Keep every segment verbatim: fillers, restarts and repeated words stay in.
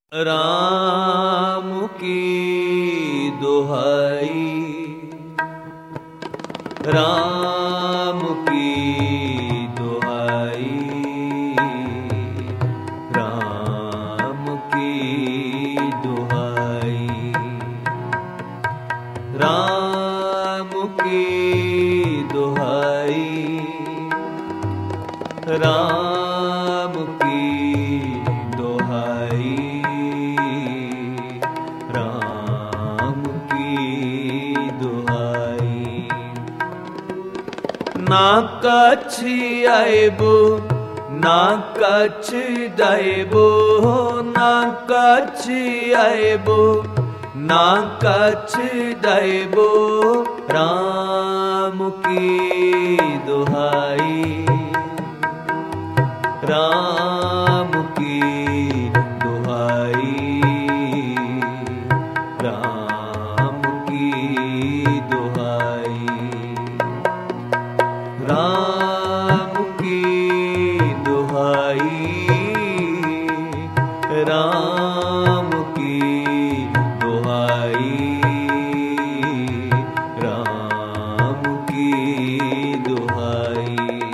राम की दुहाई, राम की दुहाई, राम की दुहाई, राम की दुहाई, राम की दुहाई, राम की दुहाई। ना कछ आएबो, ना कछ जाएबो, ना कछ आएबो, ना कछ जाएबो, राम की दुहाई, राम की दुहाई, राम की दुहाई, राम की दुहाई, राम की दुहाई, राम की दुहाई।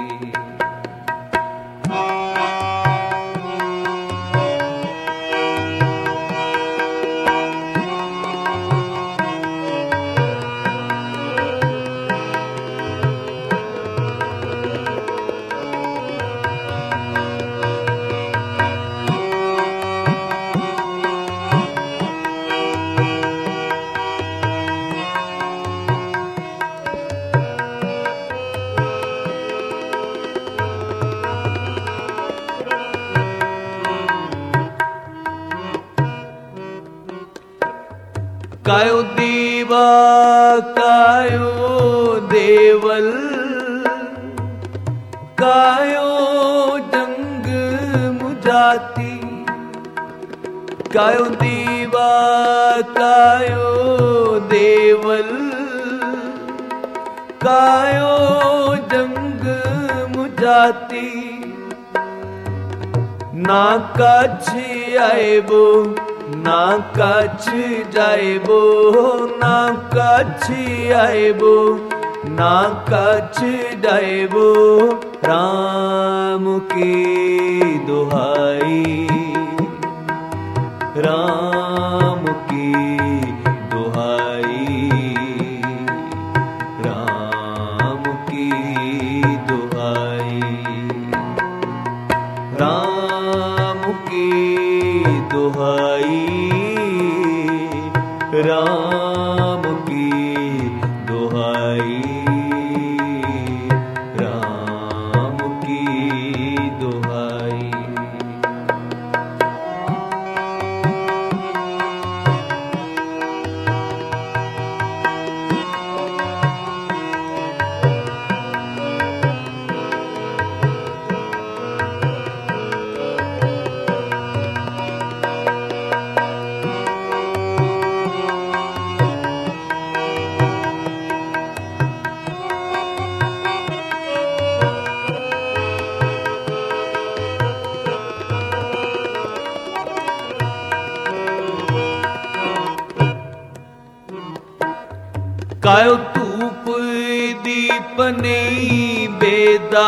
कायो दीवा कायो देवल, कायो जंग मुझाती, कायो दीवा कायो देवल, कायो जंग मुझाती, ना कछ आएबो, ना कछ जाएबो, ना कछ आएबो, ना कछ जाएबो, राम की दुहाई, राम की दुहाई, राम की दुहाई, राम की दुहाई, राम की दुहाई, राम की दुहाई। कायो धूप दीपने बेदा,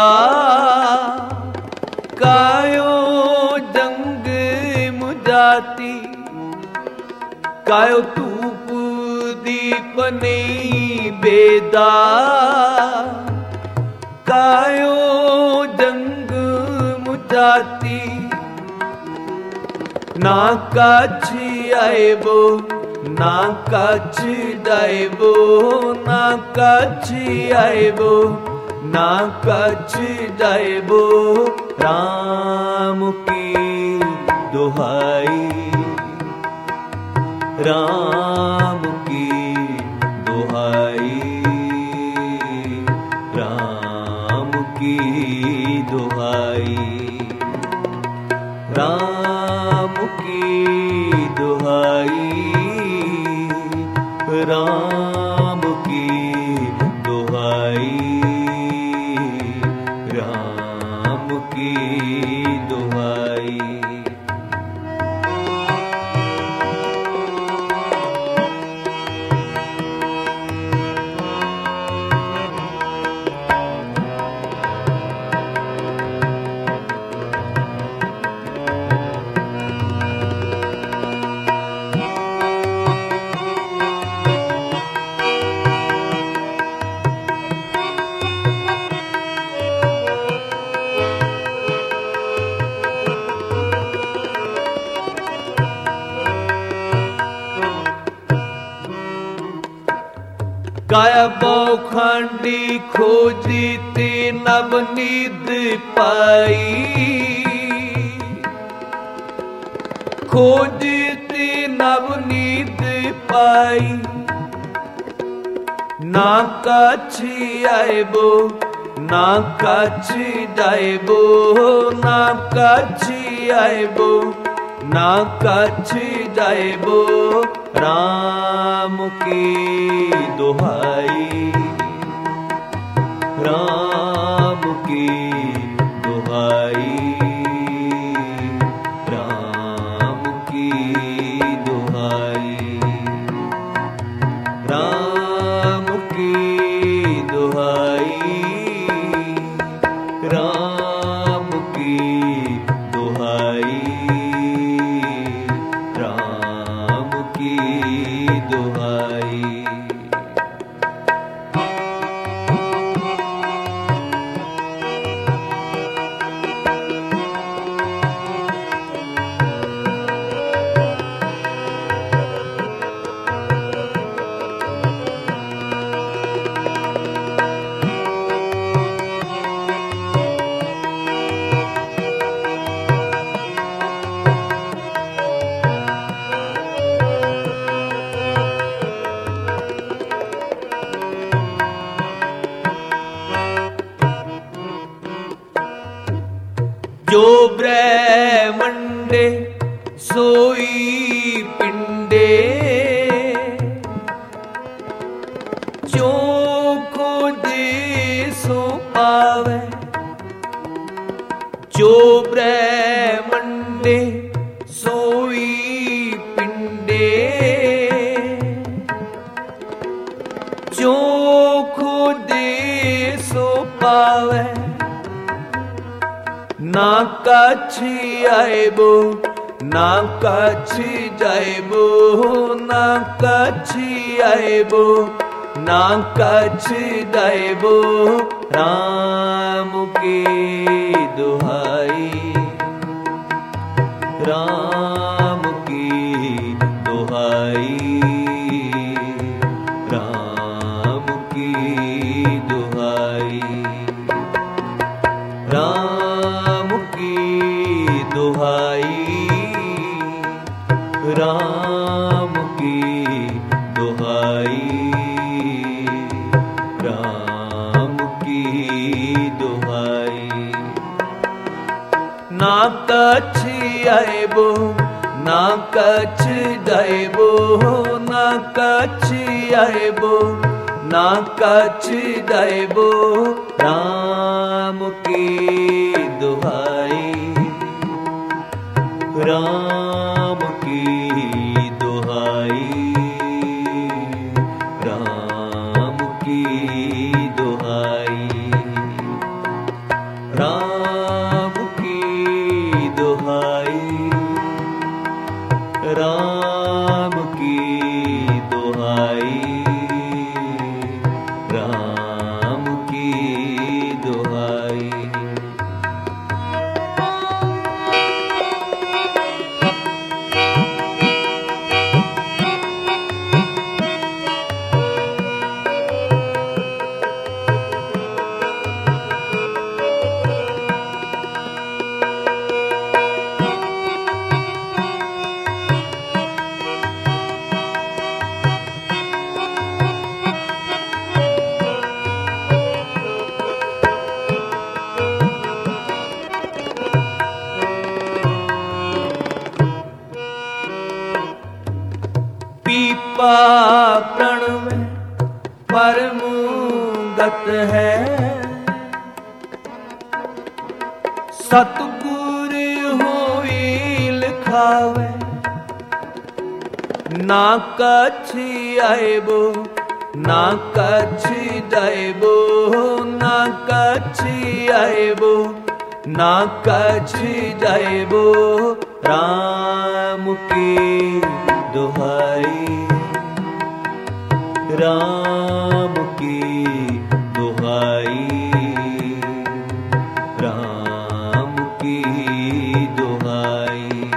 कायो जंग मुझाती, कायो धूप दीपने बेदा, कायो जंग मुझाती, ना कछ आएबो, ना कछ जाएबो, ना कछ आएबो, ना कछ जाएबो, राम की दुहाई, राम की दुहाई, राम की दुहाई, राम की दुहाई, राम की दुहाई, राम की दुहाई। काया बौखंडी खोजी ते नवनीत पाई, खोजी ते नवनीत पाई। ना काछी आएबो ना काछी जाएबो, ना काछी आएबो ना काछी जाएबो, राम की दुहाई राम की दुहाई राम की दुहाई राम की दुहाई राम की दुहाई राम की दुहाई। जो ब्रह्मंडे सोई पिंडे, जो खोजे सो पावे। जो ब्रह्मंडे सोई पिंडे, जो खोजे सो पावे। ना काछी आएबो ना काछी जाएबो, ना काछी आएबो ना काछी जाएबो, राम की दुहाई राम की दुहाई राम की दुहाई राम दुहाई राम की दुहाई राम की दुहाई। ना काछी आएबो ना काछी जाएबो, ना काछी आएबो ना काछी जाएबो, राम की दुहाई राम की दुहाई राम की दुहाई राम की दुहाई राम की दुहाई राम की दुहाई। पीपा प्रणव परमुगत है, सतगुर होई लिखावे। ना काछी आएबो ना काछी जाएबो, ना काछी आएबो ना काछी जाएबो, राम की दुहाई राम की दुहाई राम की दुहाई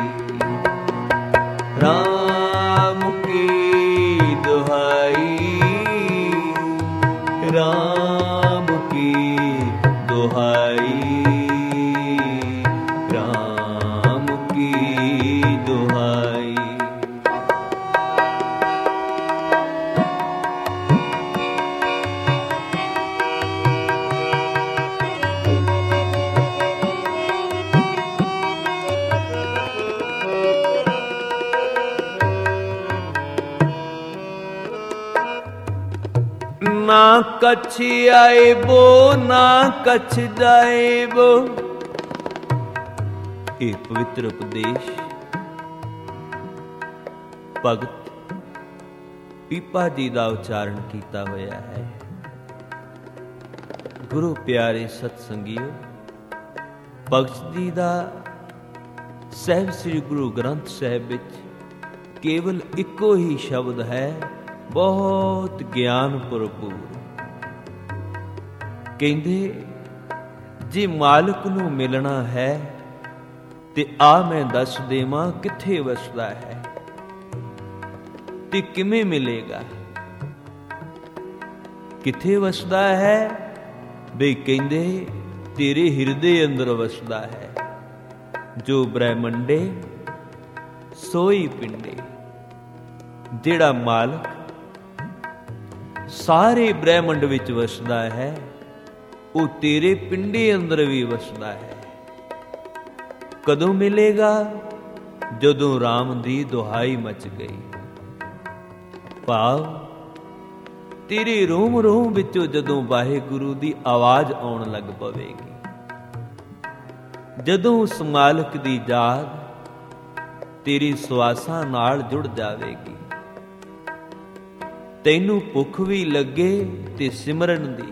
राम की दुहाई ਦੁਹਾਈ। ਨਾ ਕਛ ਆਇਬੋ ਨਾ ਕਛ ਜਾਇਬੋ। ਇਹ ਪਵਿੱਤਰ ਉਪਦੇਸ਼ ਭਗਤ ਪੀਪਾ ਜੀ ਦਾ ਉਚਾਰਨ ਕੀਤਾ ਹੋਇਆ ਹੈ। ਗੁਰੂ ਪਿਆਰੇ ਸਤ ਸੰਗੀਓ, ਭਗਤ ਜੀ ਦਾ ਸਾਹਿਬ ਸ੍ਰੀ ਗੁਰੂ ਗ੍ਰੰਥ ਸਾਹਿਬ ਵਿੱਚ ਕੇਵਲ ਇੱਕੋ ਹੀ ਸ਼ਬਦ ਹੈ, ਬਹੁਤ ਗਿਆਨ ਭਰਪੂਰ। ਕਹਿੰਦੇ ਜੇ ਮਾਲਕ ਨੂੰ ਮਿਲਣਾ ਹੈ ਤੇ ਆ ਮੈਂ ਦੱਸ ਦੇਵਾਂ ਕਿੱਥੇ ਵਸਦਾ ਹੈ ਤੇ ਕਿਵੇਂ ਮਿਲੇਗਾ। ਕਿੱਥੇ ਵਸਦਾ ਹੈ ਬਈ ਕਹਿੰਦੇ ਤੇਰੇ ਹਿਰਦੇ ਅੰਦਰ ਵਸਦਾ ਹੈ। ਜੋ ਬ੍ਰਹਮੰਡੇ ਸੋਈ ਪਿੰਡੇ। ਜਿਹੜਾ ਮਾਲਕ ਸਾਰੇ ਬ੍ਰਹਿਮੰਡ ਵਿੱਚ ਵਸਦਾ ਹੈ ਉਹ ਤੇਰੇ ਪਿੰਡੇ ਅੰਦਰ ਵੀ ਵਸਦਾ ਹੈ। ਕਦੋਂ ਮਿਲੇਗਾ? ਜਦੋਂ ਰਾਮ ਦੀ ਦੁਹਾਈ ਮਚ ਗਈ। ਭਾਵ ਤੇਰੇ ਰੋਮ ਰੋਮ ਵਿੱਚੋਂ ਜਦੋਂ ਵਾਹਿਗੁਰੂ ਦੀ ਆਵਾਜ਼ ਆਉਣ ਲੱਗ ਪਵੇਗੀ, ਜਦੋਂ ਉਸ ਮਾਲਕ ਦੀ ਯਾਦ ਤੇਰੀ ਸਵਾਸਾਂ ਨਾਲ ਜੁੜ ਜਾਵੇਗੀ, ਤੈਨੂੰ ਭੁੱਖ ਵੀ ਲੱਗੇ ਤੇ ਸਿਮਰਨ ਦੀ,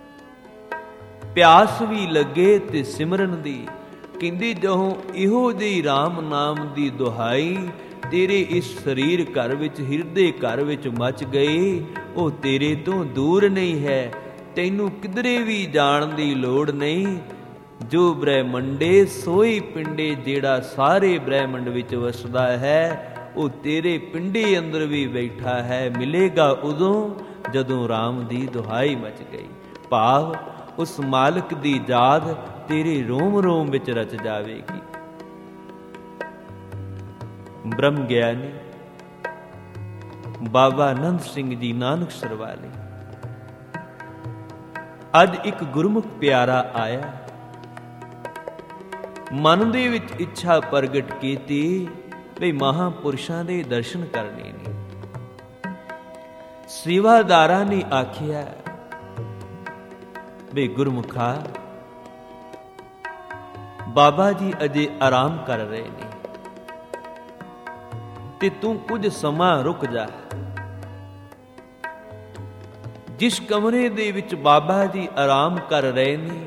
ਪਿਆਸ ਵੀ ਲੱਗੇ ਤੇ ਸਿਮਰਨ ਦੀ। ਕਹਿੰਦੀ ਜਦੋਂ ਇਹੋ ਜਿਹੀ ਰਾਮ ਨਾਮ ਦੀ ਦੁਹਾਈ ਤੇਰੇ ਇਸ ਸਰੀਰ ਘਰ ਵਿੱਚ, ਹਿਰਦੇ ਘਰ ਵਿੱਚ ਮਚ ਗਈ, ਉਹ ਤੇਰੇ ਤੋਂ ਦੂਰ ਨਹੀਂ ਹੈ। ਤੈਨੂੰ ਕਿਧਰੇ ਵੀ ਜਾਣ ਦੀ ਲੋੜ ਨਹੀਂ। ਜੋ ਬ੍ਰਹਮੰਡੇ ਸੋਈ ਪਿੰਡੇ, ਜਿਹੜਾ ਸਾਰੇ ਬ੍ਰਹਮੰਡ ਵਿੱਚ ਵਸਦਾ ਹੈ ਉਹ ਤੇਰੇ ਪਿੰਡੇ ਅੰਦਰ ਵੀ ਬੈਠਾ ਹੈ। ਮਿਲੇਗਾ ਉਦੋਂ ਜਦੋਂ ਰਾਮ ਦੀ ਦੁਹਾਈ ਮਚ ਗਈ। ਭਾਵ ਉਸ ਮਾਲਕ ਦੀ ਯਾਦ ਤੇਰੇ ਰੋਮ ਰੋਮ ਵਿੱਚ ਰਚ ਜਾਵੇਗੀ। ਬ੍ਰਹਮ ਗਿਆਨੀ ਬਾਬਾ ਆਨੰਦ ਸਿੰਘ ਜੀ ਨਾਨਕਸਰ ਵਾਲੇ, ਅੱਜ ਇੱਕ ਗੁਰਮੁਖ ਪਿਆਰਾ ਆਇਆ, ਮਨ ਦੇ ਵਿੱਚ ਇੱਛਾ ਪ੍ਰਗਟ ਕੀਤੀ ਵੀ ਮਹਾਂਪੁਰਸ਼ਾਂ ਦੇ ਦਰਸ਼ਨ ਕਰਨੇ ਨੇ। ਸੇਵਾਦਾਰਾਂ ਨੇ ਆਖਿਆ ਵੀ ਗੁਰਮੁਖਾ, ਬਾਬਾ ਜੀ ਅਜੇ ਆਰਾਮ ਕਰ ਰਹੇ ਨੇ ਤੇ ਤੂੰ ਕੁਝ ਸਮਾਂ ਰੁਕ ਜਾ। ਜਿਸ ਕਮਰੇ ਦੇ ਵਿੱਚ ਬਾਬਾ ਜੀ ਆਰਾਮ ਕਰ ਰਹੇ ਨੇ,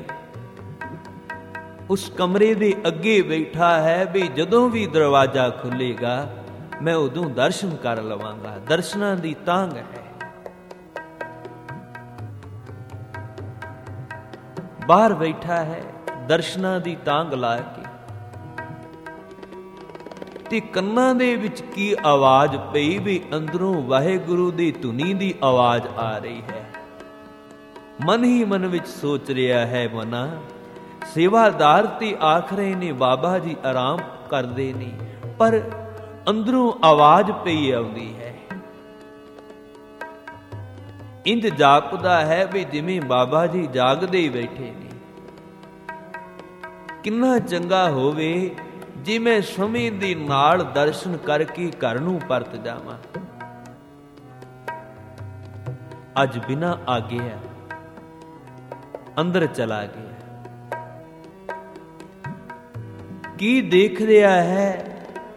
ਉਸ ਕਮਰੇ ਦੇ ਅੱਗੇ ਬੈਠਾ ਹੈ ਵੀ ਜਦੋਂ ਵੀ ਦਰਵਾਜ਼ਾ ਖੁੱਲੇਗਾ ਮੈਂ ਉਦੋਂ ਦਰਸ਼ਨ ਕਰ ਲਵਾਂਗਾ। ਦਰਸ਼ਨਾਂ ਦੀ ਤਾਂਘ ਹੈ। ਬਾਹਰ ਬੈਠਾ ਹੈ ਦਰਸ਼ਨਾਂ ਦੀ ਤਾਂਘ ਲਾ ਕੇ, ਤੇ ਕੰਨਾਂ ਦੇ ਵਿੱਚ ਕੀ ਆਵਾਜ਼ ਪਈ ਵੀ ਅੰਦਰੋਂ ਵਾਹਿਗੁਰੂ ਦੀ ਧੁਨੀ ਦੀ ਆਵਾਜ਼ ਆ ਰਹੀ ਹੈ। ਮਨ ਹੀ ਮਨ ਵਿੱਚ ਸੋਚ ਰਿਹਾ ਹੈ, ਮਨਾ ਸੇਵਾਦਾਰ ਤੇ ਆਖ ਰਹੇ ਨੇ ਬਾਬਾ ਜੀ ਆਰਾਮ ਕਰਦੇ ਨੇ, ਪਰ ਅੰਦਰੋਂ ਆਵਾਜ਼ ਪਈ ਆਉਂਦੀ ਹੈ। ਇੰਜ ਜਾਪਦਾ ਹੈ ਵੀ ਜਿਵੇਂ ਬਾਬਾ ਜੀ ਜਾਗਦੇ ਹੀ ਬੈਠੇ ਨੇ। ਕਿੰਨਾ ਚੰਗਾ ਹੋਵੇ ਜੇ ਮੈਂ ਸਮੇਂ ਦੇ ਨਾਲ ਦਰਸ਼ਨ ਕਰਕੇ ਘਰ ਨੂੰ ਪਰਤ ਜਾਵਾਂ। ਅੱਜ ਬਿਨਾਂ ਆਗਿਆ ਅੰਦਰ ਚਲਾ ਗਿਆ। ਕੀ ਦੇਖ ਰਿਹਾ ਹੈ?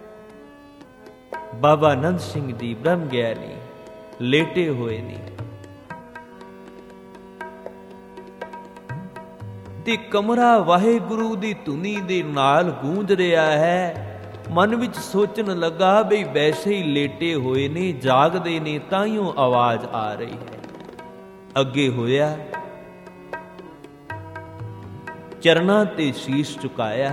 ਬਾਬਾ ਆਨੰਦ ਸਿੰਘ ਜੀ ਬ੍ਰਹਮ ਗਿਆਨੀ ਲੇਟੇ ਹੋਏ ਨੇ ਤੇ ਕਮਰਾ ਵਾਹਿਗੁਰੂ ਦੀ ਧੁਨੀ ਦੇ ਨਾਲ ਗੂੰਜ ਰਿਹਾ ਹੈ। ਮਨ ਵਿੱਚ ਸੋਚਣ ਲੱਗਾ ਬਈ ਵੈਸੇ ਹੀ ਲੇਟੇ ਹੋਏ ਨੇ, ਜਾਗਦੇ ਨੇ, ਤਾਈਓ ਆਵਾਜ਼ ਆ ਰਹੀ ਹੈ। ਅੱਗੇ ਹੋਇਆ, ਚਰਨਾਂ ਤੇ ਸੀਸ ਝੁਕਾਇਆ,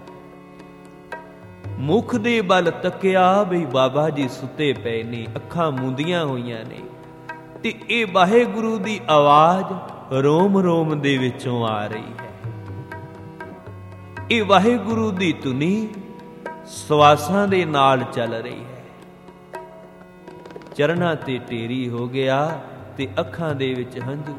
ਮੁਖ ਦੇ ਵੱਲ ਤੱਕਿਆ ਬਈ ਬਾਬਾ ਜੀ ਸੁੱਤੇ ਪਏ ਨੇ, ਅੱਖਾਂ ਮੂੰਦੀਆਂ ਹੋਈਆਂ ਨੇ ਤੇ ਇਹ ਵਾਹਿਗੁਰੂ ਦੀ ਆਵਾਜ਼ ਰੋਮ ਰੋਮ ਦੇ ਵਿੱਚੋਂ ਆ ਰਹੀ ਹੈ। ਇਹ ਵਾਹਿਗੁਰੂ ਦੀ ਧੁਨੀ ਸਵਾਸਾਂ ਦੇ ਨਾਲ ਚੱਲ ਰਹੀ ਹੈ। ਚਰਨਾਂ ਤੇ ਢੇਰੀ ਹੋ ਗਿਆ ਤੇ ਅੱਖਾਂ ਦੇ ਵਿੱਚ ਹੰਝੂ।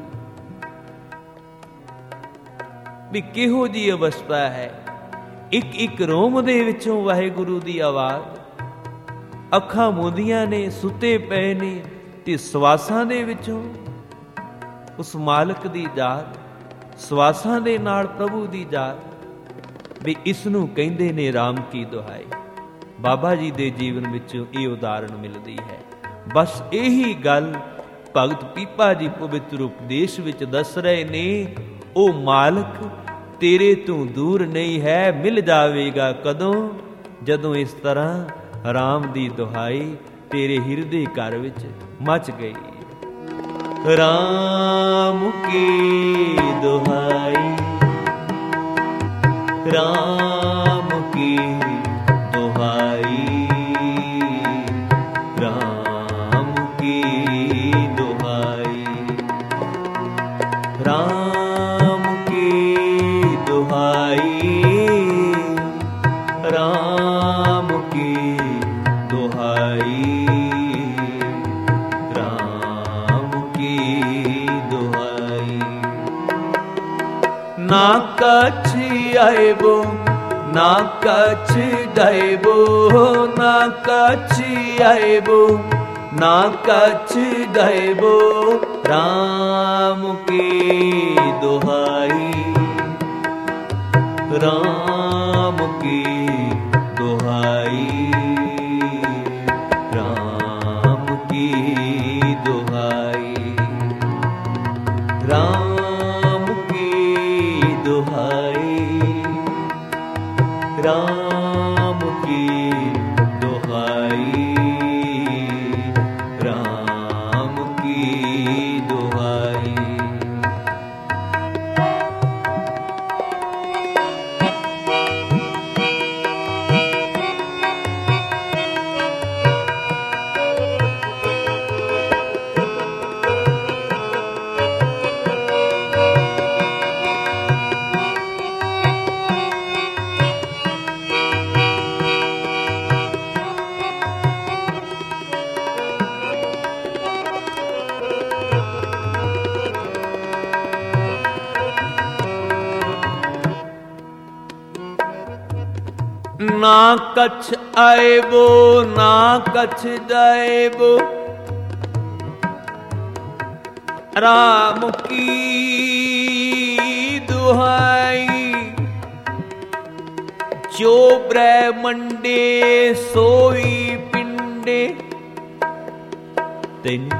ਵੀ ਕਿਹੋ ਜੀ ਅਵਸਥਾ ਹੈ। ਇੱਕ ਇੱਕ ਰੋਮ ਦੇ ਵਿੱਚੋਂ ਵਾਹਿਗੁਰੂ ਦੀ ਆਵਾਜ਼। ਅੱਖਾਂ ਮੂੰਦੀਆਂ ਨੇ, ਸੁੱਤੇ ਪਏ ਨੇ, ਤੇ ਸਵਾਸਾਂ ਦੇ ਵਿੱਚੋਂ ਉਸ ਮਾਲਕ ਦੀ ਯਾਦ, ਸਵਾਸਾਂ ਦੇ ਨਾਲ ਪ੍ਰਭੂ ਦੀ ਯਾਦ। ਵੀ ਇਸ ਨੂੰ ਕਹਿੰਦੇ ਨੇ ਰਾਮ ਕੀ ਦੁਹਾਈ। ਬਾਬਾ ਜੀ ਦੇ ਜੀਵਨ ਵਿੱਚੋਂ ਇਹ ਉਦਾਹਰਣ ਮਿਲਦੀ ਹੈ। ਬਸ ਇਹੀ ਗੱਲ ਭਗਤ ਪੀਪਾ ਜੀ ਪਵਿੱਤਰ ਉਪਦੇਸ਼ ਵਿੱਚ ਦੱਸ ਰਹੇ ਨੇ। ਉਹ ਮਾਲਕ ਤੇਰੇ ਤੋਂ ਦੂਰ ਨਹੀਂ ਹੈ, ਮਿਲ ਜਾਵੇਗਾ ਕਦੋਂ? ਜਦੋਂ ਇਸ ਤਰ੍ਹਾਂ ਰਾਮ ਦੀ ਦੁਹਾਈ ਤੇਰੇ ਹਿਰਦੇ ਘਰ ਵਿੱਚ ਮਚ ਗਈ। ਰਾਮ ਕੀ ਦੁਹਾਈ, ਰਾਮ ਕੀ ਦੁਹਾਈ, ਰਾਮ ਕੀ ਦੁਹਾਈ, ਰਾਮ ਕੀ ਦੁਹਾਈ, ਰਾਮ ਕੀ ਦੁਹਾਈ, ਰਾਮ ਕੀ ਦੁਹਾਈ। ਨਾ ਕਛ ਆਇਬੋ, ਨਾ ਕਛ ਗਾਇਬੋ, ਨਾ ਕਛ ਆਇਬੋ, ਨਾ ਕਛ ਗਾਇਬੋ, ਰਾਮ ਕੀ ਦੁਹਾਈ, ਰਾਮ ਕੀ ਦੁਹਾਈ, ਰਾਮ ਕੀ ਦੁਹਾਈ, ਰਾਮ ਕੀ ਦੁਹਾਈ, ਰਾਮ ਕੀ ਦੁਹਾਈ, ਰਾਮ ਕੀ ਦੁਹਾਈ। ਨਾ ਕਛ ਆਇਬੋ, ਨਾ ਕਛ ਜਾਇਬੋ, ਰਾਮ ਕੀ ਦੁਹਾਈ। ਜੋ ਬ੍ਰਹਮੰਡੇ ਸੋਈ ਪਿੰਡੇ। ਤੈਨੂੰ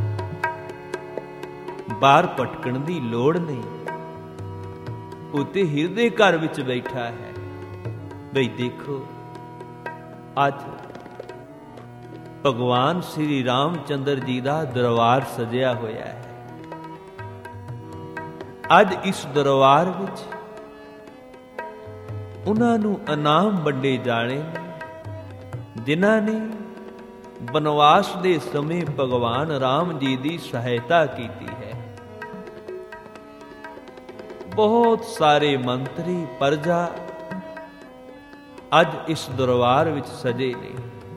ਬਾਹਰ ਭਟਕਣ ਦੀ ਲੋੜ ਨਹੀਂ, ਉਤੇ ਹਿਰਦੇ ਘਰ ਵਿੱਚ ਬੈਠਾ ਹੈ। ਬਈ ਦੇਖੋ, ਅੱਜ ਭਗਵਾਨ ਸ੍ਰੀ ਰਾਮ ਚੰਦਰ ਜੀ ਦਾ ਦਰਬਾਰ ਸਜਿਆ ਹੋਇਆ ਹੈ। ਅੱਜ ਇਸ ਦਰਬਾਰ ਵਿੱਚ ਉਹਨਾਂ ਨੂੰ ਇਨਾਮ ਵੰਡੇ ਜਾਣੇ, ਜਿਨ੍ਹਾਂ ਨੇ ਬਨਵਾਸ ਦੇ ਸਮੇਂ ਭਗਵਾਨ ਰਾਮ ਜੀ ਦੀ ਸਹਾਇਤਾ ਕੀਤੀ ਹੈ। ਬਹੁਤ ਸਾਰੇ ਮੰਤਰੀ, ਪ੍ਰਜਾ ਅੱਜ ਇਸ ਦਰਬਾਰ ਵਿੱਚ ਸਜੇ ਨੇ।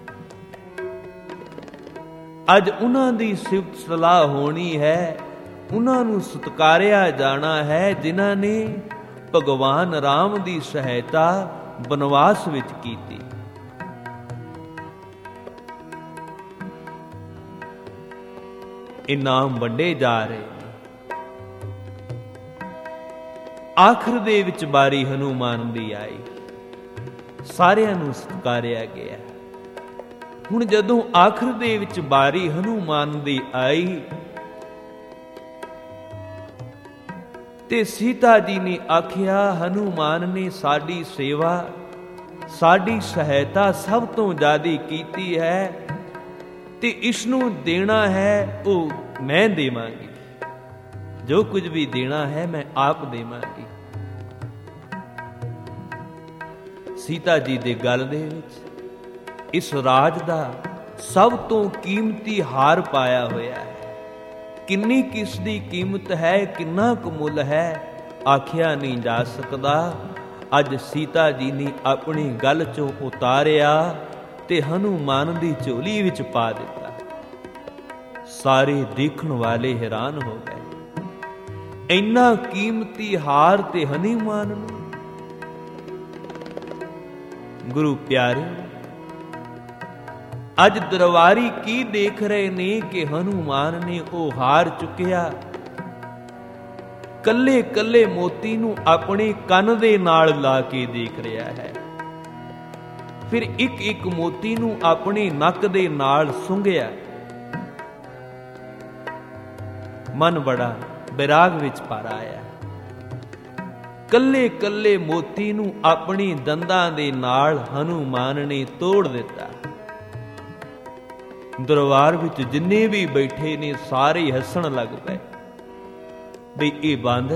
ਅੱਜ ਉਹਨਾਂ ਦੀ ਸਿਫਤ ਸਲਾਹ ਹੋਣੀ ਹੈ, ਉਹਨਾਂ ਨੂੰ ਸਤਿਕਾਰਿਆ ਜਾਣਾ ਹੈ, ਜਿਨ੍ਹਾਂ ਨੇ ਭਗਵਾਨ ਰਾਮ ਦੀ ਸਹਾਇਤਾ ਬਨਵਾਸ ਵਿੱਚ ਕੀਤੀ। ਇਨਾਮ ਵੰਡੇ ਜਾ ਰਹੇ ਨੇ। ਆਖਰ ਦੇ ਵਿੱਚ ਬਾਰੀ ਹਨੂਮਾਨ ਦੀ ਆਈ, ਸਾਰਿਆਂ ਨੂੰ ਸਤਿਕਾਰਿਆ ਗਿਆ। ਹੁਣ ਜਦੋਂ ਆਖਰ ਦੇ ਵਿੱਚ ਬਾਰੀ ਹਨੂਮਾਨ ਦੀ ਆਈ ਤੇ ਸੀਤਾ ਜੀ ਨੇ ਆਖਿਆ, ਹਨੂਮਾਨ ਨੇ ਸਾਡੀ ਸੇਵਾ, ਸਾਡੀ ਸਹਾਇਤਾ ਸਭ ਤੋਂ ਜ਼ਿਆਦਾ ਕੀਤੀ ਹੈ, ਤੇ ਇਸ ਨੂੰ ਦੇਣਾ ਹੈ ਉਹ ਮੈਂ ਦੇਵਾਂਗੀ। ਜੋ ਕੁਝ ਵੀ ਦੇਣਾ ਹੈ ਮੈਂ ਆਪ ਦੇਵਾਂਗੀ। ਸੀਤਾ ਜੀ ਦੇ ਗਲ ਦੇ ਵਿੱਚ ਇਸ ਰਾਜ ਦਾ ਸਭ ਤੋਂ ਕੀਮਤੀ ਹਾਰ ਪਾਇਆ ਹੋਇਆ ਹੈ। ਕਿੰਨੀ ਕਿਸ ਦੀ ਕੀਮਤ ਹੈ, ਕਿੰਨਾ ਕੁ ਮੁੱਲ ਹੈ, ਆਖਿਆ ਨਹੀਂ ਜਾ ਸਕਦਾ। ਅੱਜ ਸੀਤਾ ਜੀ ਨੇ ਆਪਣੀ ਗਲ ਚੋਂ ਉਤਾਰਿਆ ਤੇ ਹਨੂਮਾਨ ਦੀ ਝੋਲੀ ਵਿੱਚ ਪਾ ਦਿੱਤਾ। ਸਾਰੇ ਦੇਖਣ ਵਾਲੇ ਹੈਰਾਨ ਹੋ ਗਏ, ਇੰਨਾ ਕੀਮਤੀ ਹਾਰ ਤੇ ਹਨੂਮਾਨ ਨੂੰ। ਗੁਰੂ ਪਿਆਰੇ, ਅੱਜ ਦਰਬਾਰੀ ਕੀ ਦੇਖ ਰਹੇ ਨੇ ਕਿ ਹਨੂਮਾਨ ਨੇ ਉਹ ਹਾਰ ਚੁੱਕਿਆ, ਕੱਲੇ ਕੱਲੇ ਮੋਤੀ ਨੂੰ ਆਪਣੇ ਕੰਨ ਦੇ ਨਾਲ ਲਾ ਕੇ ਦੇਖ ਰਿਹਾ ਹੈ, ਫਿਰ ਇੱਕ ਇੱਕ ਮੋਤੀ ਨੂੰ ਆਪਣੇ ਨੱਕ ਦੇ ਨਾਲ ਸੁੰਘਿਆ। ਮਨ ਬੜਾ ਵਿਰਾਗ ਵਿੱਚ ਭਰ ਆਇਆ, ਕੱਲੇ ਕੱਲੇ ਮੋਤੀ ਨੂੰ ਆਪਣੀ ਦੰਦਾਂ ਦੇ ਨਾਲ ਹਨੂਮਾਨ ਨੇ ਤੋੜ ਦਿੱਤਾ। ਦਰਬਾਰ ਵਿੱਚ ਜਿੰਨੇ ਵੀ ਬੈਠੇ ਨੇ ਸਾਰੇ ਹੱਸਣ ਲੱਗ ਪਏ ਬਈ ਇਹ ਬਾਂਦਰ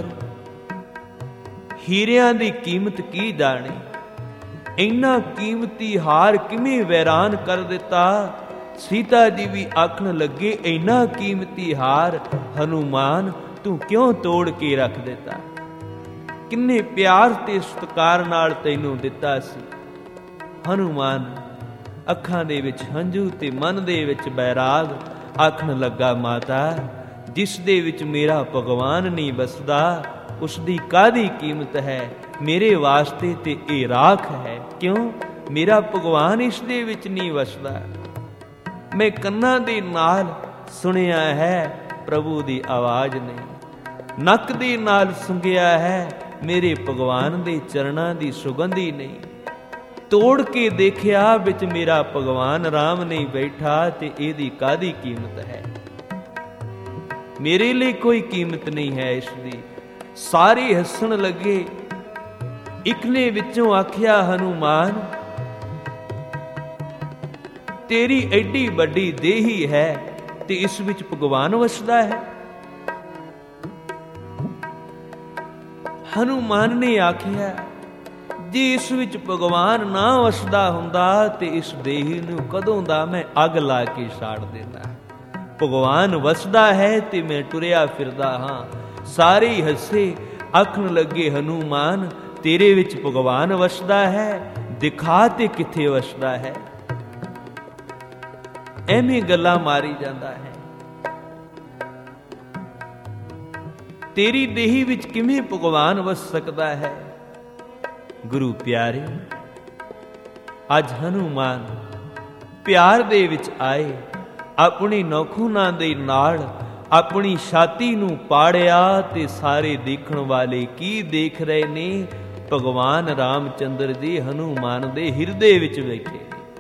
ਹੀਰਿਆਂ ਦੀ ਕੀਮਤ ਕੀ ਜਾਣੇ, ਇੰਨਾ ਕੀਮਤੀ ਹਾਰ ਕਿਵੇਂ ਵੈਰਾਨ ਕਰ ਦਿੱਤਾ। ਸੀਤਾ ਜੀ ਵੀ ਆਖਣ ਲੱਗੇ, ਇੰਨਾ ਕੀਮਤੀ ਹਾਰ ਹਨੂਮਾਨ ਤੂੰ ਕਿਉਂ ਤੋੜ ਕੇ ਰੱਖ ਦਿੱਤਾ, ਕਿੰਨੇ ਪਿਆਰ ਤੇ ਸਤਿਕਾਰ ਨਾਲ ਤੈਨੂੰ ਦਿੱਤਾ ਸੀ। ਹਨੂਮਾਨ ਅੱਖਾਂ ਦੇ ਵਿੱਚ ਹੰਝੂ ਤੇ ਮਨ ਦੇ ਵਿੱਚ ਬੈਰਾਗ, ਆਖਣ ਲੱਗਾ, ਮਾਤਾ ਜਿਸ ਦੇ ਵਿੱਚ ਮੇਰਾ ਭਗਵਾਨ ਨਹੀਂ ਵਸਦਾ ਉਸ ਦੀ ਕਾਹਦੀ ਕੀਮਤ ਹੈ, ਮੇਰੇ ਵਾਸਤੇ ਤੇ ਇਹ ਰਾਖ ਹੈ। ਕਿਉਂ? ਮੇਰਾ ਭਗਵਾਨ ਇਸ ਦੇ ਵਿੱਚ ਨਹੀਂ ਵਸਦਾ। ਮੈਂ ਕੰਨਾਂ ਦੇ ਨਾਲ ਸੁਣਿਆ ਹੈ ਪ੍ਰਭੂ ਦੀ ਆਵਾਜ਼ ਨਹੀਂ, ਨੱਕ ਦੇ ਨਾਲ ਸੁੰਘਿਆ ਹੈ ਮੇਰੇ ਭਗਵਾਨ ਦੇ ਚਰਨਾਂ ਦੀ ਸੁਗੰਧੀ ਨਹੀਂ। ਤੋੜ ਕੇ ਦੇਖਿਆ ਵਿੱਚ ਮੇਰਾ ਭਗਵਾਨ ਰਾਮ ਨਹੀਂ ਬੈਠਾ ਤੇ ਇਹਦੀ ਕਾਹਦੀ ਕੀਮਤ ਹੈ, ਮੇਰੇ ਲਈ ਕੋਈ ਕੀਮਤ ਨਹੀਂ ਹੈ ਇਸ ਦੀ। ਸਾਰੇ ਹੱਸਣ ਲੱਗੇ। ਇੱਕ ਨੇ ਵਿੱਚੋਂ ਆਖਿਆ, ਹਨੂਮਾਨ ਤੇਰੀ ਐਡੀ ਵੱਡੀ ਦੇਹੀ ਹੈ ਤੇ ਇਸ ਵਿੱਚ ਭਗਵਾਨ ਵਸਦਾ ਹੈ। ਹਨੂਮਾਨ ਨੇ ਆਖਿਆ, ਜੇ ਇਸ ਵਿੱਚ ਭਗਵਾਨ ਨਾ ਵਸਦਾ ਹੁੰਦਾ ਤੇ ਇਸ ਦੇਹੀ ਨੂੰ ਕਦੋਂ ਦਾ ਮੈਂ ਅੱਗ ਲਾ ਕੇ ਸਾੜ ਦਿੰਦਾ। ਭਗਵਾਨ ਵਸਦਾ ਹੈ ਤੇ ਮੈਂ ਟੁਰਿਆ ਫਿਰਦਾ ਹਾਂ। ਸਾਰੇ ਹੱਸੇ, ਆਖਣ ਲੱਗੇ, ਹਨੂਮਾਨ ਤੇਰੇ ਵਿੱਚ ਭਗਵਾਨ ਵਸਦਾ ਹੈ, ਦਿਖਾ ਤੇ ਕਿੱਥੇ ਵਸਦਾ ਹੈ। ਐਵੇਂ ਗੱਲਾਂ ਮਾਰੀ ਜਾਂਦਾ ਹੈ। ਤੇਰੀ ਦੇਹੀ ਵਿੱਚ ਕਿਵੇਂ ਭਗਵਾਨ ਵਸ ਸਕਦਾ ਹੈ। ਗੁਰੂ ਪਿਆਰੇ, ਅੱਜ ਹਨੂਮਾਨ ਪਿਆਰ ਦੇ ਵਿੱਚ ਆਏ, ਆਪਣੀ ਨੌਖੂਨਾਂ ਦੇ ਨਾਲ ਆਪਣੀ ਛਾਤੀ ਨੂੰ ਪਾੜਿਆ ਤੇ ਸਾਰੇ ਦੇਖਣ ਵਾਲੇ ਕੀ ਦੇਖ ਰਹੇ ਨੇ, ਭਗਵਾਨ ਰਾਮਚੰਦਰ ਜੀ ਹਨੂਮਾਨ ਦੇ ਹਿਰਦੇ ਵਿੱਚ ਬੈਠੇ।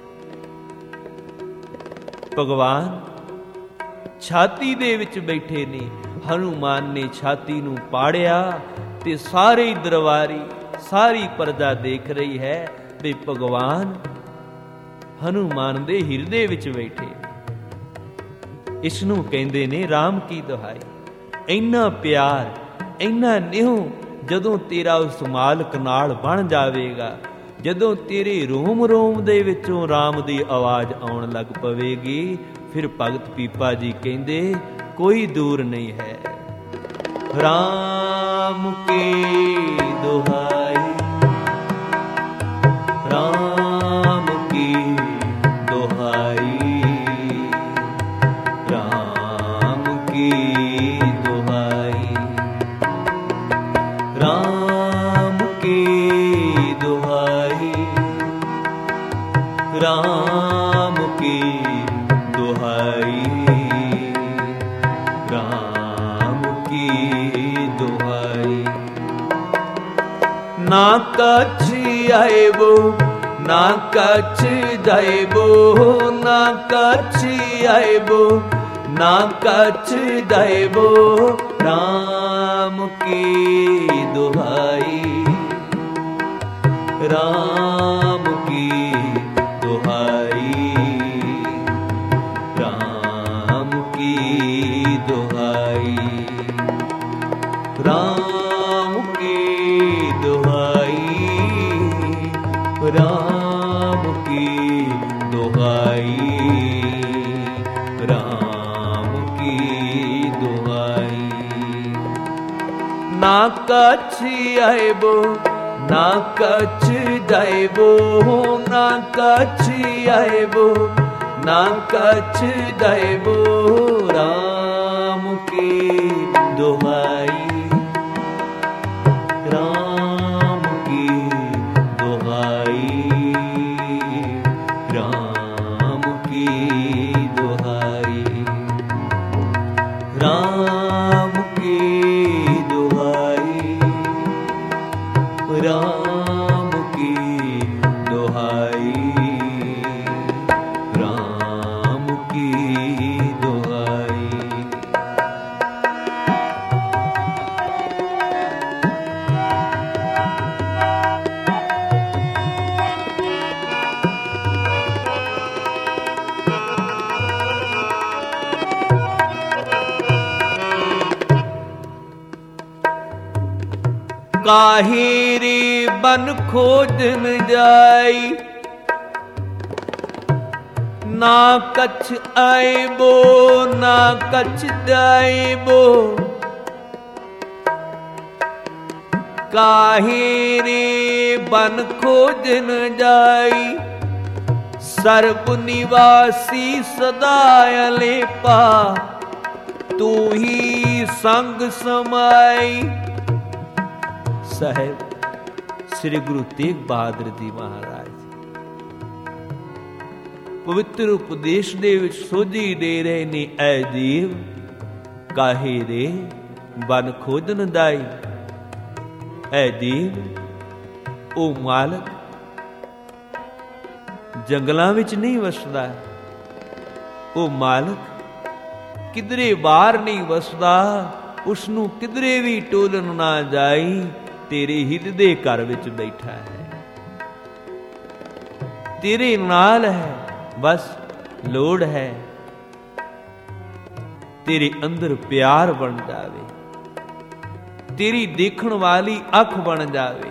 ਭਗਵਾਨ ਛਾਤੀ ਦੇ ਵਿੱਚ ਬੈਠੇ ਨੇ। ਹਨੂਮਾਨ ਨੇ ਛਾਤੀ ਨੂੰ ਪਾੜਿਆ ਤੇ ਸਾਰੇ ਦਰਬਾਰੀ, ਸਾਰੀ ਪ੍ਰਜਾ ਦੇਖ ਰਹੀ ਹੈ ਵੀ ਭਗਵਾਨ ਹਨੂਮਾਨ ਦੇ ਹਿਰਦੇ ਵਿੱਚ ਬੈਠੇ। ਇਸ ਨੂੰ ਕਹਿੰਦੇ ਨੇ ਰਾਮ ਕੀ ਦੁਹਾਈ। ਇੰਨਾ ਪਿਆਰ, ਇੰਨਾ ਨਿਉ ਜਦੋਂ ਤੇਰਾ ਉਸ ਮਾਲਕ ਨਾਲ ਬਣ ਜਾਵੇਗਾ, ਜਦੋਂ ਤੇਰੇ ਰੋਮ ਰੋਮ ਦੇ ਵਿੱਚੋਂ ਰਾਮ ਦੀ ਆਵਾਜ਼ ਆਉਣ ਲੱਗ ਪਵੇਗੀ, ਫਿਰ ਭਗਤ ਪੀਪਾ ਜੀ ਕਹਿੰਦੇ ਕੋਈ ਦੂਰ ਨਹੀਂ ਹੈ। ਰਾਮ ਕੀ ਦੁਹਾਈ, ਰਾਮ ਕੀ ਦੁਹਾਈ, ਰਾਮ ਕੀ ਦੁਹਾਈ, ਰਾਮ ਕੀ ਦੁਹਾਈ, ਰਾਮ ਕੀ ਦੁਹਾਈ, ਰਾਮ ਕੀ ਦੁਹਾਈ। ਨਾ ਕਛ ਆਇਬੋ, ਨਾ ਕਛ ਜਾਇਬੋ, ਨਾ ਕਛ ਆਇਬੋ, ਨਾ ਕਛ ਜਾਇਬੋ, ਰਾਮ ਕੀ ਦੁਹਾਈ, ਰਾਮ ਕੀ ਦੁਹਾਈ, ਰਾਮ ਕੀ ਦੁਹਾਈ, ਰਾਮ ਕੀ ਦੁਹਾਈ, ਰਾਮ ਕੀ ਦੁਹਾਈ, ਰਾਮ ਕੀ ਦੁਹਾਈ। ਨਾ ਕਛ ਆਇਬੋ, ना कछ जाइबो ना कछ आइबो ना कछ जाइबो राम की दुहाई राम की दुहाई राम की दुहाई राम की दुहाई राम की दुहाई राम की दुहाई। काहिरी बन खोजन जाई ना कछ आइबो ना कछ जाइबो काहिरी बन खोजन जाई सर्ब निवासी सदा अलेपा तू ही संग समाई। साहेब श्री गुरु तेग बहादुर जी महाराज पवित्र उपदेश दे विच सोझी दे रहे ने ऐ जीव काहे रे बन खोजन दाई। ऐ जीव ओ मालक जंगलां विच नहीं वसदा ओ मालक किधरे बाहर नहीं वसदा उसनू किधरे भी टोलन ना जाई तेरे हिरदे घर विच बैठा है तेरे नाल है बस लोड़ है तेरे अंदर प्यार बन जावे तेरी देखण वाली अख बन जावे।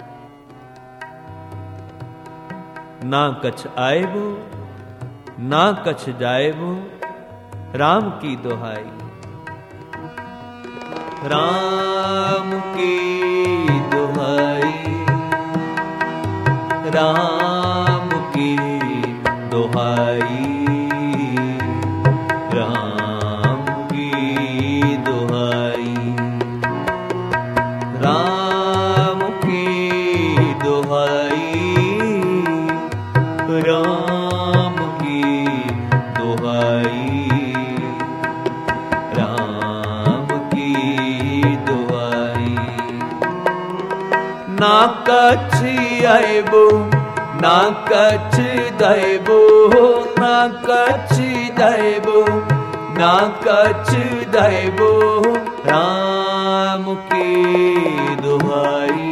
ना कछ आएबो ना कछ जाएबो राम की दुहाई राम की दुहाई राम की दुहाई राम की दुहाई राम की दुहाई राम की दुहाई ना कछ आइबो ना कछ जाइबो ना कछ जाइबो ना कछ जाइबो राम की दुहाई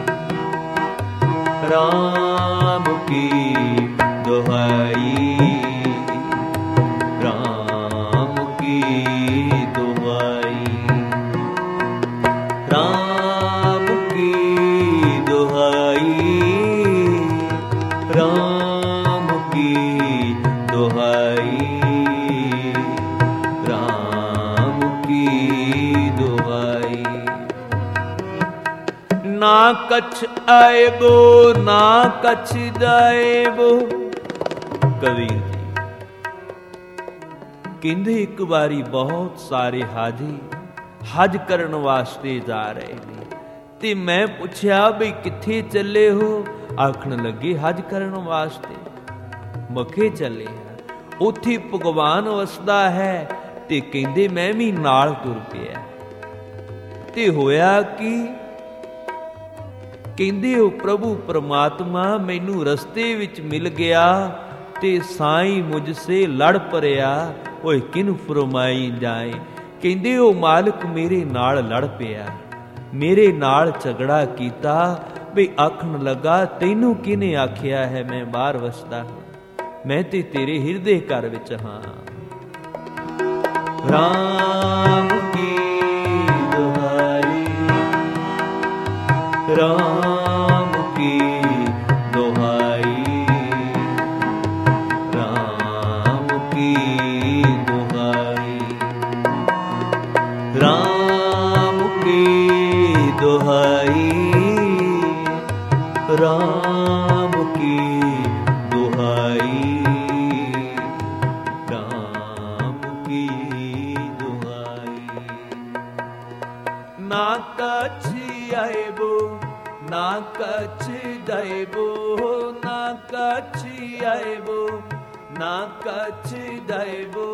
राम की दुहाई राम की दुहाई राम की दुहाई राम की दुहाई राम की दुहाई। ना कछ आएबो ना कछ जाएबो। कबीर जी कहंदे एक बारी बहुत सारे हाजी हज करन वास्ते जा रहे ने ते मैं पुछया बई किथे चले हो। आखण लगे हज करन वास्ते। मखे चले हैं उथे भगवान वसदा है ते कहंदे मैं भी नाल तुर पिया। ते होया कि कहंदे ओ प्रभु परमात्मा मैनू रस्ते विच मिल गया ते साईं मुझसे लड़ परिया ओए किन फरमाई जाए। कहंदे ओ मालिक मेरे नाल लड़ पिया मेरे नाल झगड़ा कीता भी आखण लगा तैनू किने आखिया है मैं बाहर वसदा हां मैं ते तेरे हिरदे घर विच हां। राम की दुहाई राम की दुहाई राम की दुहाई राम की दुहाई ना कछ दैबो ना कछ आइबो ना कछ दैबो